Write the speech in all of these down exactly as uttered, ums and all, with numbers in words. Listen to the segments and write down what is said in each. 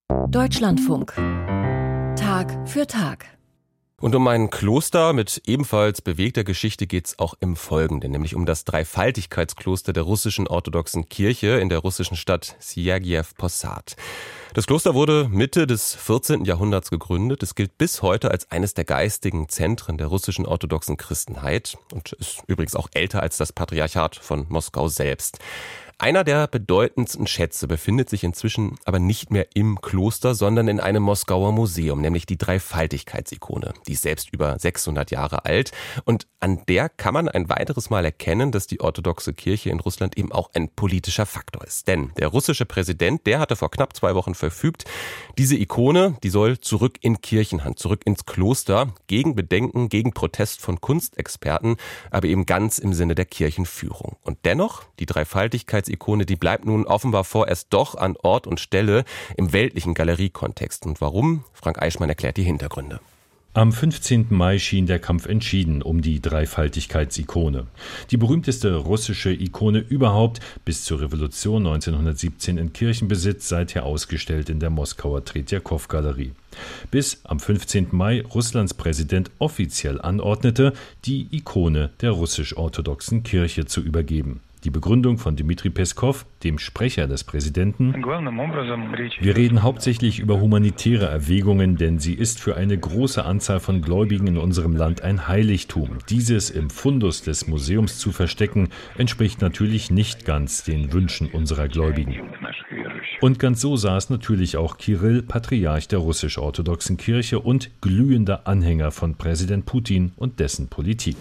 Deutschlandfunk. Tag für Tag. Und um ein Kloster mit ebenfalls bewegter Geschichte geht's auch im Folgenden, nämlich um das Dreifaltigkeitskloster der russischen orthodoxen Kirche in der russischen Stadt Syagiew Posad. Das Kloster wurde Mitte des vierzehnten Jahrhunderts gegründet. Es gilt bis heute als eines der geistigen Zentren der russischen orthodoxen Christenheit und ist übrigens auch älter als das Patriarchat von Moskau selbst. Einer der bedeutendsten Schätze befindet sich inzwischen aber nicht mehr im Kloster, sondern in einem Moskauer Museum, nämlich die Dreifaltigkeitsikone. Die ist selbst über sechshundert Jahre alt und an der kann man ein weiteres Mal erkennen, dass die orthodoxe Kirche in Russland eben auch ein politischer Faktor ist. Denn der russische Präsident, der hatte vor knapp zwei Wochen verfügt, diese Ikone, die soll zurück in Kirchenhand, zurück ins Kloster, gegen Bedenken, gegen Protest von Kunstexperten, aber eben ganz im Sinne der Kirchenführung. Und dennoch, die Dreifaltigkeitsikone Ikone, die bleibt nun offenbar vorerst doch an Ort und Stelle im weltlichen Galeriekontext. Und warum? Frank Eichmann erklärt die Hintergründe. Am fünfzehnten Mai schien der Kampf entschieden um die Dreifaltigkeitsikone. Die berühmteste russische Ikone überhaupt, bis zur Revolution neunzehnhundertsiebzehn in Kirchenbesitz, seither ausgestellt in der Moskauer Tretjakow-Galerie. Bis am fünfzehnten Mai Russlands Präsident offiziell anordnete, die Ikone der russisch-orthodoxen Kirche zu übergeben. Die Begründung von Dmitri Peskow, dem Sprecher des Präsidenten: Wir reden hauptsächlich über humanitäre Erwägungen, denn sie ist für eine große Anzahl von Gläubigen in unserem Land ein Heiligtum. Dieses im Fundus des Museums zu verstecken, entspricht natürlich nicht ganz den Wünschen unserer Gläubigen. Und ganz so sah es natürlich auch Kirill, Patriarch der russisch-orthodoxen Kirche und glühender Anhänger von Präsident Putin und dessen Politik.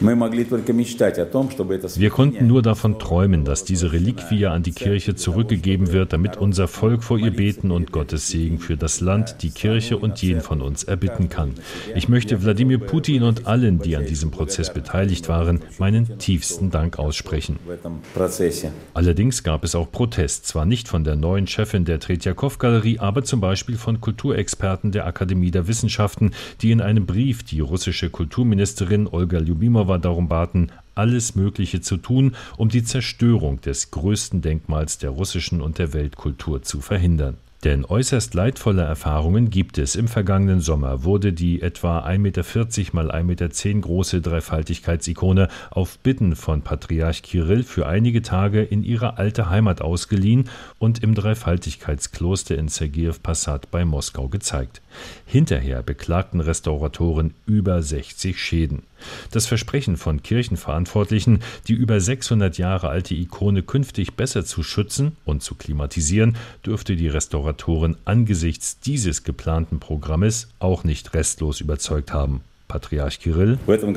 Wir konnten nur davon träumen, dass diese Reliquie an die Kirche zurückgegeben wird, damit unser Volk vor ihr beten und Gottes Segen für das Land, die Kirche und jeden von uns erbitten kann. Ich möchte Wladimir Putin und allen, die an diesem Prozess beteiligt waren, meinen tiefsten Dank aussprechen. Allerdings gab es auch Protest, zwar nicht von der neuen Chefin der Tretjakow-Galerie, aber zum Beispiel von Kulturexperten der Akademie der Wissenschaften, die in einem Brief die russische Kulturministerin Olga Ljubimova darum baten, alles Mögliche zu tun, um die Zerstörung des größten Denkmals der russischen und der Weltkultur zu verhindern. Denn äußerst leidvolle Erfahrungen gibt es. Im vergangenen Sommer wurde die etwa ein Meter vierzig mal ein Meter zehn große Dreifaltigkeitsikone auf Bitten von Patriarch Kirill für einige Tage in ihre alte Heimat ausgeliehen und im Dreifaltigkeitskloster in Syagiew Posad bei Moskau gezeigt. Hinterher beklagten Restauratoren über sechzig Schäden. Das Versprechen von Kirchenverantwortlichen, die über sechshundert Jahre alte Ikone künftig besser zu schützen und zu klimatisieren, dürfte die Restauratoren angesichts dieses geplanten Programmes auch nicht restlos überzeugt haben. Patriarch Kirill: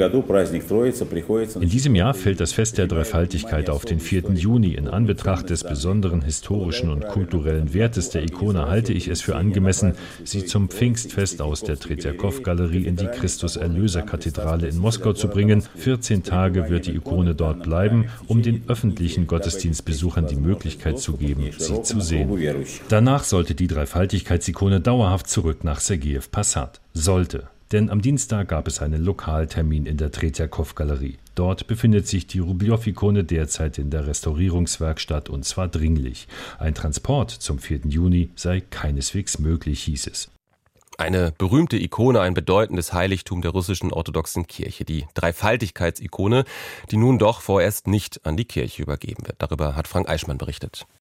In diesem Jahr fällt das Fest der Dreifaltigkeit auf den vierten Juni. In Anbetracht des besonderen historischen und kulturellen Wertes der Ikone halte ich es für angemessen, sie zum Pfingstfest aus der Tretjakow-Galerie in die Christus-Erlöser-Kathedrale in Moskau zu bringen. vierzehn Tage wird die Ikone dort bleiben, um den öffentlichen Gottesdienstbesuchern die Möglichkeit zu geben, sie zu sehen. Danach sollte die Dreifaltigkeitsikone dauerhaft zurück nach Syagiew Posad. Sollte. Denn am Dienstag gab es einen Lokaltermin in der Tretjakow-Galerie. Dort befindet sich die Rubljow-Ikone derzeit in der Restaurierungswerkstatt und zwar dringlich. Ein Transport zum vierten Juni sei keineswegs möglich, hieß es. Eine berühmte Ikone, ein bedeutendes Heiligtum der russischen orthodoxen Kirche, die Dreifaltigkeitsikone, die nun doch vorerst nicht an die Kirche übergeben wird. Darüber hat Frank Eichmann berichtet.